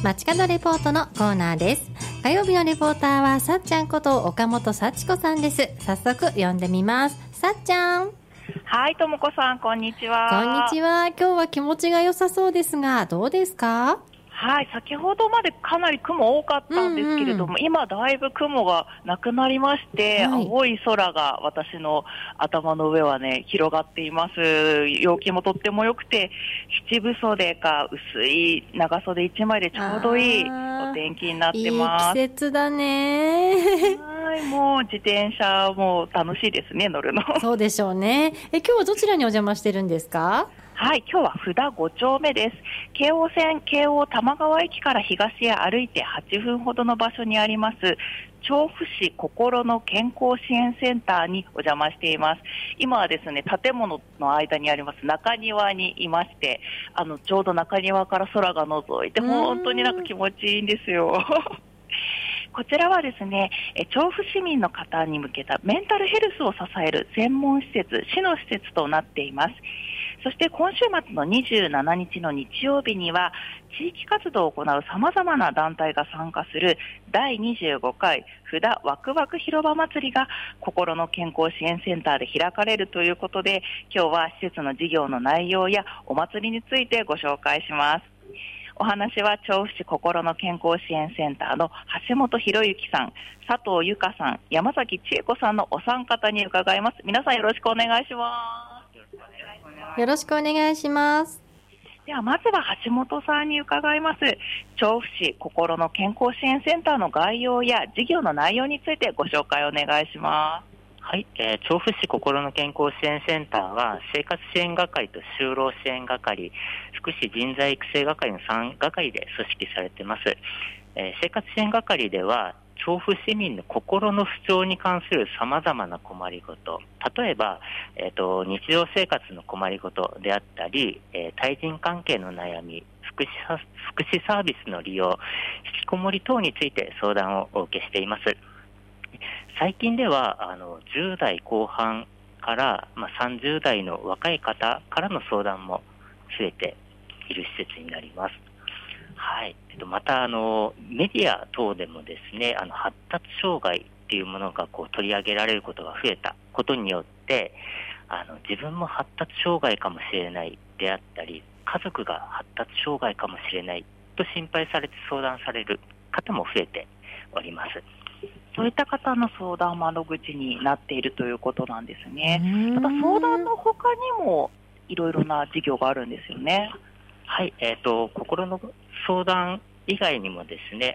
街角レポートのコーナーです。火曜日のレポーターはさっちゃんこと岡本幸子さんです。早速呼んでみます。さっちゃん。 はい、ともこさん、こんにちは。 こんにちは。今日は気持ちが良さそうですが、どうですか？ はい、先ほどまでかなり雲多かったんですけれども、今だいぶ雲がなくなりまして、青い空が私の頭の上はね、広がっています。陽気もとっても良くて、七分袖か薄い長袖1枚でちょうどいいお天気になってます。 いい季節だね。 はい、もう自転車も楽しいですね、乗るの。 そうでしょうね。今日はどちらにお邪魔してるんですか？ はい、今日は札5丁目です。京王線京王多摩川駅から東へ歩いて8分ほどの場所にあります調布市心の健康支援センターにお邪魔しています。今はですね、建物の間にあります中庭にいまして、ちょうど中庭から空が覗いて本当になんか気持ちいいんですよ。こちらはですね、調布市民の方に向けたメンタルヘルスを支える専門施設、市の施設となっています。そして今週末の27日の日曜日には地域活動を行う様々な団体が参加する第25回札ワクワク広場祭りが心の健康支援センターで開かれるということで、今日は施設の事業の内容やお祭りについてご紹介します。お話は調布市心の健康支援センターの橋本博之さん、佐藤由香さん、山崎千恵子さんのお三方に伺います。皆さんよろしくお願いします。 よろしくお願いします。 ではまずは橋本さんに伺います。調布市心の健康支援センターの概要や事業の内容についてご紹介お願いします。 はい、調布市心の健康支援センターは生活支援係と就労支援係、福祉人材育成係の3係で組織されています。生活支援係では調布市民の心の不調に関する様々な困りごと、例えば、日常生活の困りごとであったり、対人関係の悩み、福祉サービスの利用、引きこもり等について相談をお受けしています。最近では10代後半から、30代の若い方からの相談も増えている施設になります。はい、またメディア等でもですね、発達障害っていうものが取り上げられることが増えたことによって、自分も発達障害かもしれないであったり、家族が発達障害かもしれないと心配されて相談される方も増えております。 そういった方の相談窓口になっているということなんですね。また相談の他にもいろいろな事業があるんですよね。 はい、心の相談以外にもですね、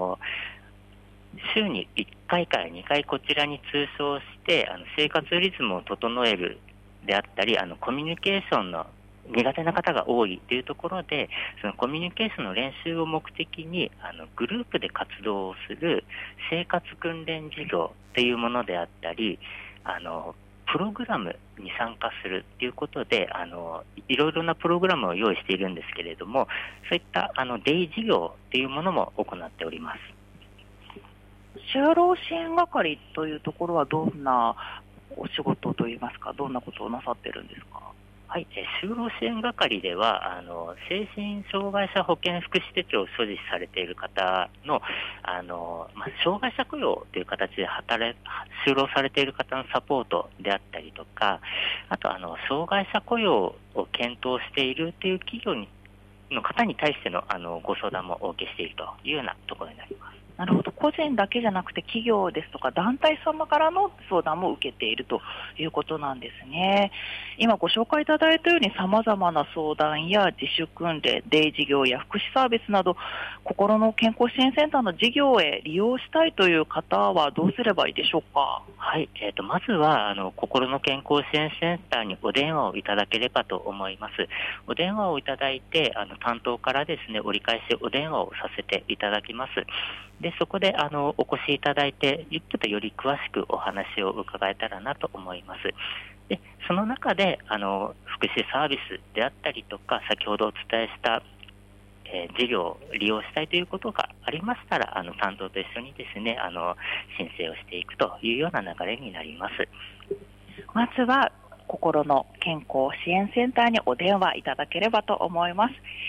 週に1回から2回こちらに通所して生活リズムを整えるであったり、コミュニケーションの苦手な方が多いというところで、そのコミュニケーションの練習を目的にグループで活動をする生活訓練事業というものであったり、プログラムに参加するということでいろいろなプログラムを用意しているんですけれども、そういったデイ事業というものも行っております。 就労支援係というところはどんなお仕事といいますか、どんなことをなさってるんですか？ はい、就労支援係では精神障害者保健福祉手帳を所持されている方の障害者雇用という形で就労されている方のサポートであったりとか、あと障害者雇用を検討しているという企業の方に対してのご相談もお受けしているというようなところになります。 なるほど。個人だけじゃなくて企業ですとか団体様からの相談も受けているということなんですね。今ご紹介いただいたように様々な相談や自主訓練、デイ事業や福祉サービスなど心の健康支援センターの事業へ利用したいという方はどうすればいいでしょうか？ はい、まずは心の健康支援センターにお電話をいただければと思います。お電話をいただいて担当からですね、折り返しお電話をさせていただきます。でそこでお越しいただいてちょっとより詳しくお話を伺えたらなと思います。でその中で福祉サービスであったりとか、先ほどお伝えした事業を利用したいということがありましたら担当と一緒にですね申請をしていくというような流れになります。 まずは心の健康支援センターにお電話いただければと思います。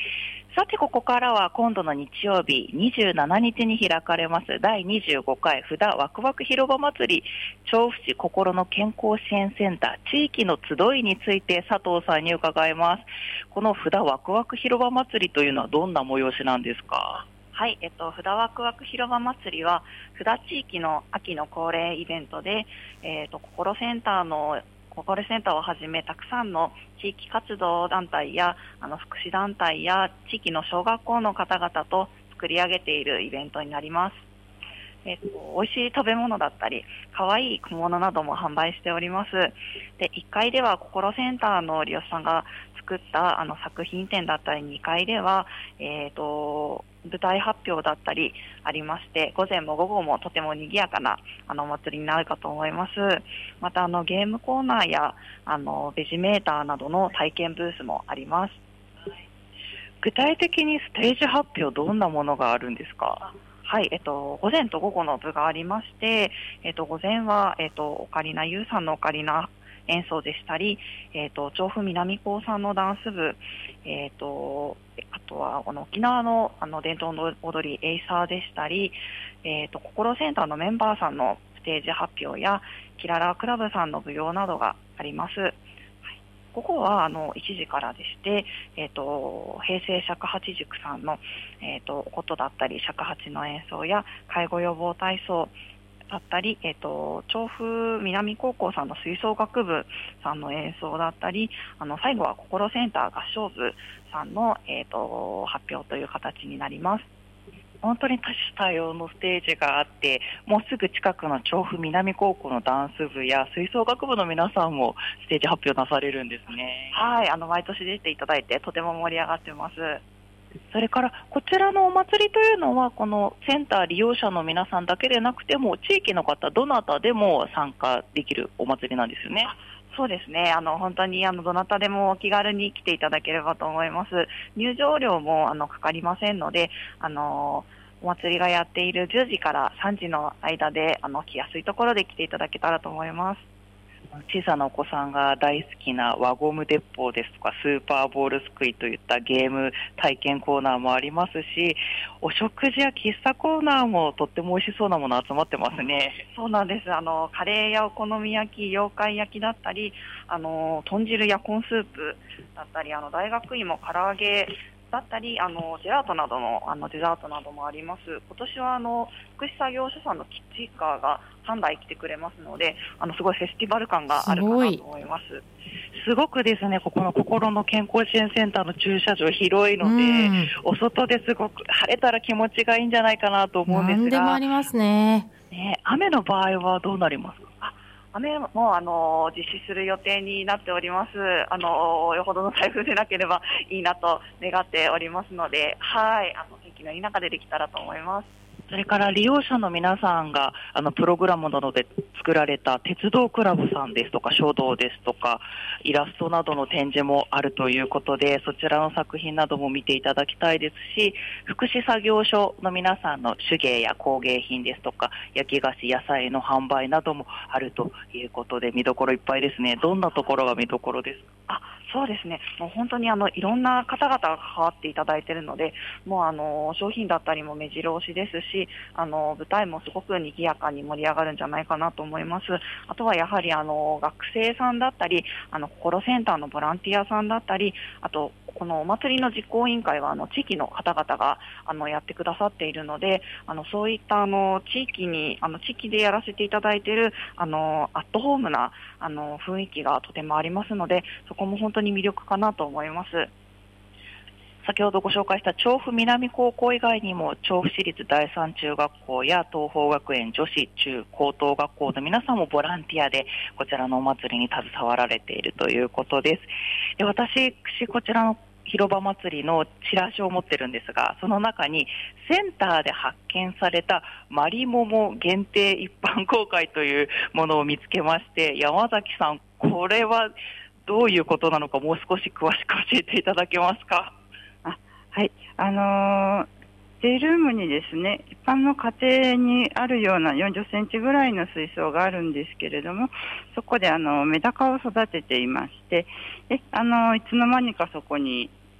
さてここからは今度の日曜日27日に開かれます第25回札ワクワク広場祭り調布市心の健康支援センター地域の集いについて佐藤さんに伺います。この札ワクワク広場祭りというのはどんな催しなんですか？ はい、札ワクワク広場祭りは札地域の秋の恒例イベントで、心センターをはじめたくさんの地域活動団体や福祉団体や地域の小学校の方々と作り上げているイベントになります。美味しい食べ物だったり可愛い小物なども販売しております。で1階では心センターの利用者さんが作った作品展だったり、2階では、舞台発表だったりありまして、午前も午後もとても賑やかなお祭りになるかと思います。またゲームコーナーやベジメーターなどの体験ブースもあります。 具体的にステージ発表どんなものがあるんですか？ はい、午前と午後の部がありまして、午前は、オカリナユウさんのオカリナ演奏でしたり、調布南高さんのダンス部、あとは沖縄の伝統の踊りエイサーでしたり、心センターのメンバーさんのステージ発表やキララクラブさんの舞踊などがあります。ここは1時からでして、平成尺八塾さんの、琴だったり尺八の演奏や介護予防体操だったり、調布南高校さんの吹奏楽部さんの演奏だったり、最後は心センター合唱部さんの、発表という形になります。 本当に多種多様のステージがあって、もうすぐ近くの調布南高校のダンス部や吹奏楽部の皆さんもステージ発表なされるんですね。 はい、毎年出ていただいてとても盛り上がってます。 それからこちらのお祭りというのはこのセンター利用者の皆さんだけでなくても地域の方どなたでも参加できるお祭りなんですよね。 そうですね、本当にどなたでもお気軽に来ていただければと思います。入場料もかかりませんので、お祭りがやっている10時から3時の間で来やすいところで来ていただけたらと思います。 小さなお子さんが大好きな輪ゴム鉄砲ですとかスーパーボールすくいといったゲーム体験コーナーもありますし、お食事や喫茶コーナーもとっても美味しそうなもの集まってますね。 そうなんです。カレーやお好み焼き、妖怪焼きだったり、豚汁やコーンスープだったり、大学芋、唐揚げだったり、ジェラートなどのデザートなどもあります。今年は福祉作業所さんのキッチンカーが3台来てくれますので、すごいフェスティバル感があるかなと思います。 すごくですね、ここの心の健康支援センターの駐車場広いので、お外ですごく晴れたら気持ちがいいんじゃないかなと思うんですが、 何でもありますね。 雨の場合はどうなりますか？ 雨も実施する予定になっております。よほどの台風でなければいいなと願っておりますので、はい、天気のいい中でできたらと思います。 それから利用者の皆さんがプログラムなどで作られた鉄道クラブさんですとか書道ですとかイラストなどの展示もあるということで、そちらの作品なども見ていただきたいですし、福祉作業所の皆さんの手芸や工芸品ですとか焼き菓子、野菜の販売などもあるということで見どころいっぱいですね。どんなところが見どころですか？ そうですね、もう本当にいろんな方々が関わっていただいているので、もう商品だったりも目白押しですし、舞台もすごく賑やかに盛り上がるんじゃないかなと思います。あとはやはり学生さんだったり心センターのボランティアさんだったり、あとこのお祭りの実行委員会は地域の方々がやってくださっているので、そういった地域でやらせていただいているアットホームな雰囲気がとてもありますので、そこも本当に魅力かなと思います。 先ほどご紹介した調布南高校以外にも調布市立第三中学校や東邦学園女子中高等学校の皆さんもボランティアでこちらのお祭りに携わられているということです。で、私こちらの広場祭りのチラシを持ってるんですが、その中にセンターで発見されたマリモモ限定一般公開というものを見つけまして、山崎さん、これはどういうことなのかもう少し詳しく教えていただけますか？ はい、デイルームにですね、一般の家庭にあるような40センチぐらいの水槽があるんですけれども、そこでメダカを育てていまして、でいつの間にかそこに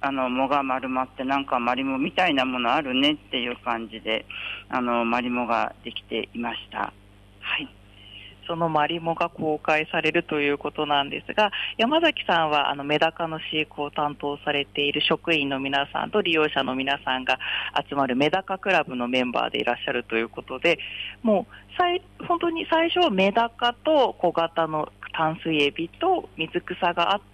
藻が丸まってなんかマリモみたいなものあるねっていう感じでマリモができていました。はい。 そのマリモが公開されるということなんですが、山崎さんはメダカの飼育を担当されている職員の皆さんと利用者の皆さんが集まるメダカクラブのメンバーでいらっしゃるということで、もう本当に最初はメダカと小型の淡水エビと水草があって、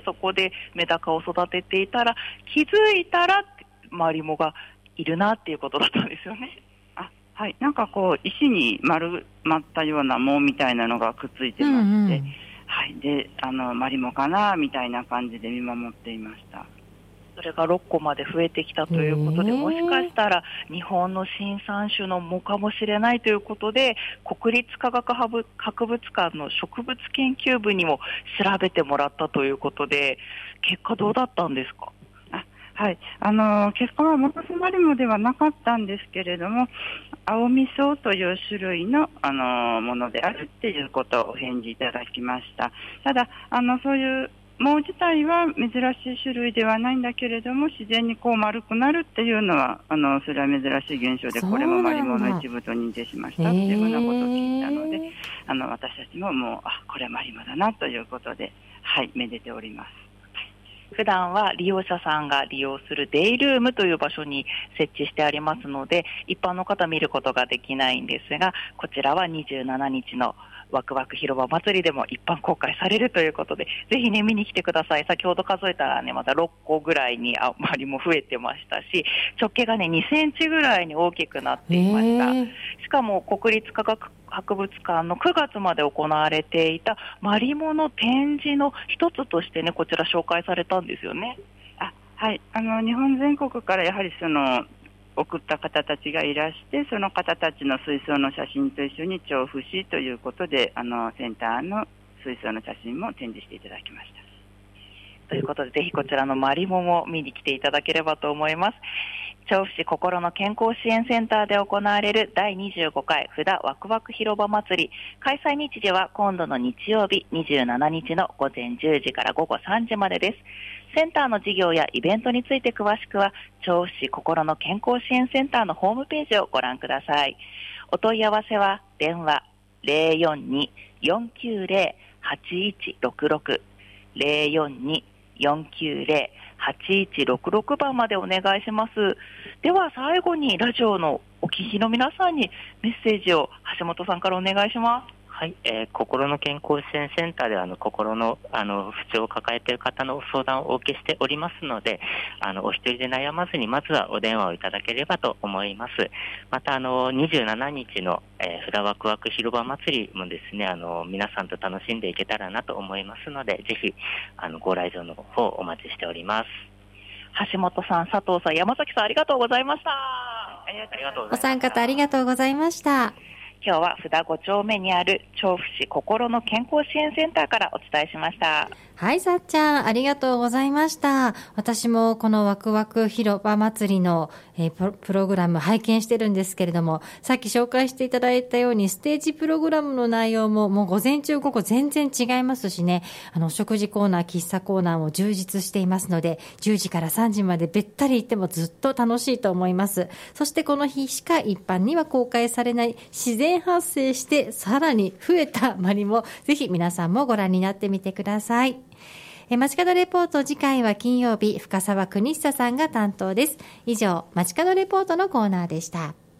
そこでメダカを育てていたら、気づいたらマリモがいるなっていうことだったんですよね。 はい、なんかこう石に丸まったような藻みたいなのがくっついてまして、はい、でマリモかなみたいな感じで見守っていました。 それが6個まで増えてきたということで、もしかしたら日本の新産種の藻かもしれないということで、国立科学博物館の植物研究部にも調べてもらったということで、結果どうだったんですか？ はい、結果はモノスマリモではなかったんですけれども、アオミソウという種類の、ものであるっていうことをお返事いただきました。ただそういう藻自体は珍しい種類ではないんだけれども、自然にこう丸くなるっていうのはそれは珍しい現象で、これもマリモの一部と認定しましたっていうふうなことを聞いたので、私たちももうこれはマリモだなということで、はい、めでております。 普段は利用者さんが利用するデイルームという場所に設置してありますので、一般の方見ることができないんですが、こちらは27日のワクワク広場祭りでも一般公開されるということで、ぜひね見に来てください。先ほど数えたらね、また6個ぐらいにマリモ増えてましたし、直径がね2センチぐらいに大きくなっていました。しかも国立科学博物館の9月まで行われていたマリモの展示の一つとしてね、こちら紹介されたんですよね。 はい、日本全国からやはり送った方たちがいらして、その方たちの水槽の写真と一緒に調布市ということでセンターの水槽の写真も展示していただきました。 ということで、ぜひこちらのマリモも見に来ていただければと思います。調布市心の健康支援センターで行われる第25回ふだワクワク広場祭り、開催日時は今度の日曜日27日の午前10時から午後3時までです。センターの事業やイベントについて詳しくは、調布市心の健康支援センターのホームページをご覧ください。お問い合わせは電話 042-490-8166 042-490-8166 番までお願いします。では最後にラジオのお聞きの皆さんにメッセージを橋本さんからお願いします。 はい、心の健康支援センターでは心の不調を抱えている方の相談をお受けしておりますので、お一人で悩まずにまずはお電話をいただければと思います。また27日のふだワクワク広場祭りもですね、皆さんと楽しんでいけたらなと思いますので、ぜひご来場の方お待ちしております。 橋本さん、佐藤さん、山崎さん、ありがとうございました。 ありがとうございました。 お三方ありがとうございました。 今日はふだ5丁目にある調布市心の健康支援センターからお伝えしました。 はい、さっちゃん、ありがとうございました。私もこのワクワク広場祭りの、プログラム拝見してるんですけれども、さっき紹介していただいたようにステージプログラムの内容ももう午前中午後全然違いますしね、食事コーナー、喫茶コーナーも充実していますので、10時から3時までべったり行ってもずっと楽しいと思います。そしてこの日しか一般には公開されない自然発生してさらに増えたマリモ、ぜひ皆さんもご覧になってみてください。街角レポート、次回は金曜日、深澤邦久さんが担当です。以上、街角レポートのコーナーでした。